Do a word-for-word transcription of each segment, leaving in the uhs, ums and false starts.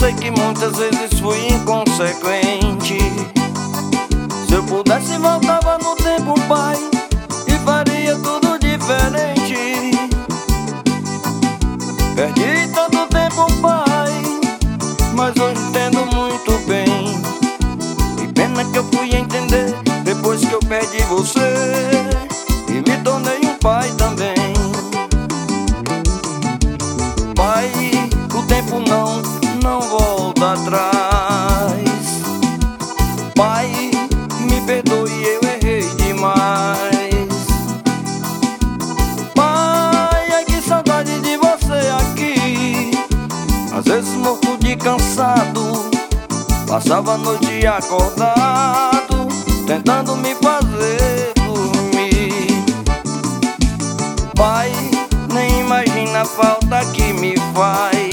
sei que muitas vezes fui inconsequente. Se eu pudesse voltava no tempo, pai, e faria tudo diferente. Perdi tanto tempo, pai, mas hoje entendo muito bem. Que pena que eu fui entender depois que eu perdi você e me tornei um pai também. Pai, o tempo não, não volta atrás. Pai, me perdoe, eu errei demais. Pai, ai que saudade de você aqui. Às vezes morto de cansado, passava a noite acordado, tentando me fazer dormir. Pai, nem imagina a falta que me faz.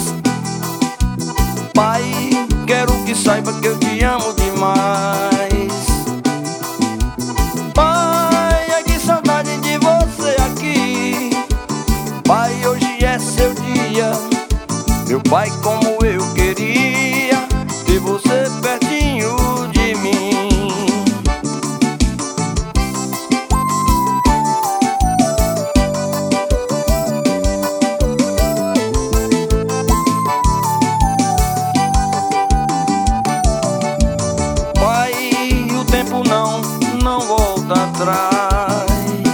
Pai, quero que saiba que eu te amo demais. Pai, ai que saudade de você aqui. Pai, hoje é seu dia. Meu pai, como eu queria ter você pertinho de mim. Pai, o tempo não, não volta atrás.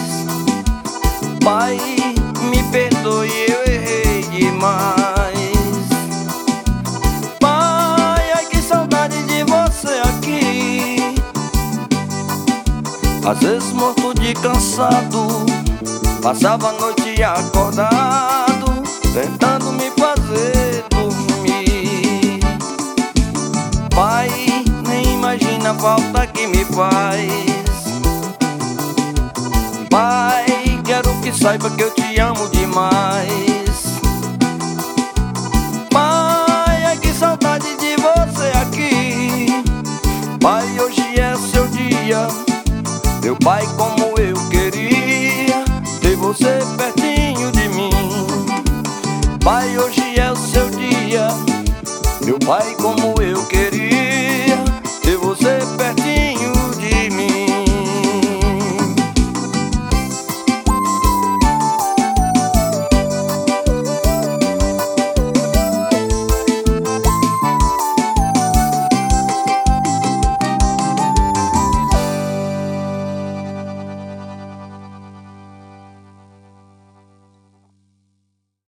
Pai, me perdoe, eu errei demais. Às vezes morto de cansado, passava a noite acordado, tentando me fazer dormir. Pai, nem imagina a falta que me faz. Pai, quero que saiba que eu te amo demais. Pai, ai que saudade de você aqui. Pai, hoje é seu dia. Meu pai, como eu queria ter você pertinho de mim. Pai, hoje é o seu dia. Meu pai, como